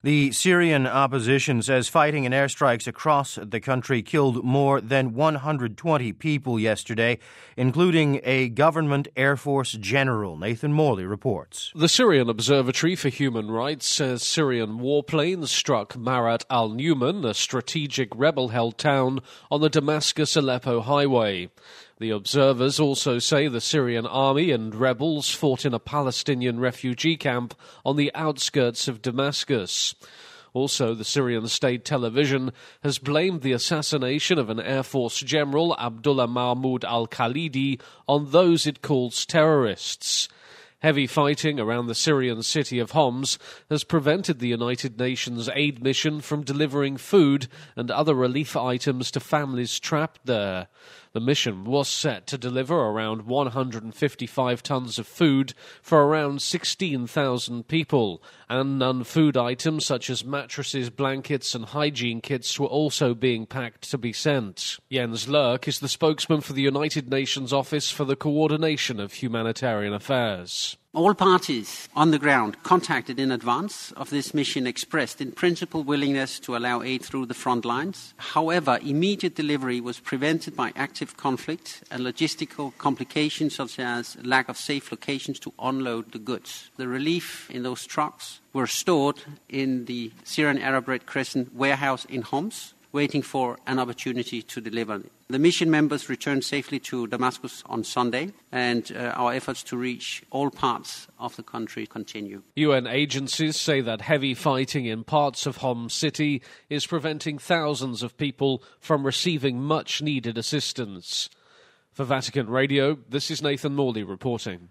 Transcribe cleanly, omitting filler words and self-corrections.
The Syrian opposition says fighting and airstrikes across the country killed more than 120 people yesterday, including a government Air Force general. Nathan Morley reports. The Syrian Observatory for Human Rights says Syrian warplanes struck Marat al-Numan, a strategic rebel-held town on the Damascus-Aleppo highway. The observers also say the Syrian army and rebels fought in a Palestinian refugee camp on the outskirts of Damascus. Also, the Syrian state television has blamed the assassination of an Air Force general, Abdullah Mahmoud al-Khalidi, on those it calls terrorists. Heavy fighting around the Syrian city of Homs has prevented the United Nations aid mission from delivering food and other relief items to families trapped there. The mission was set to deliver around 155 tons of food for around 16,000 people, and non-food items such as mattresses, blankets and hygiene kits were also being packed to be sent. Jens Lurk is the spokesman for the United Nations Office for the Coordination of Humanitarian Affairs. All parties on the ground contacted in advance of this mission expressed in principle willingness to allow aid through the front lines. However, immediate delivery was prevented by active conflict and logistical complications such as lack of safe locations to unload the goods. The relief in those trucks were stored in the Syrian Arab Red Crescent warehouse in Homs, waiting for an opportunity to deliver. The mission members returned safely to Damascus on Sunday, and our efforts to reach all parts of the country continue. UN agencies say that heavy fighting in parts of Homs city is preventing thousands of people from receiving much-needed assistance. For Vatican Radio, this is Nathan Morley reporting.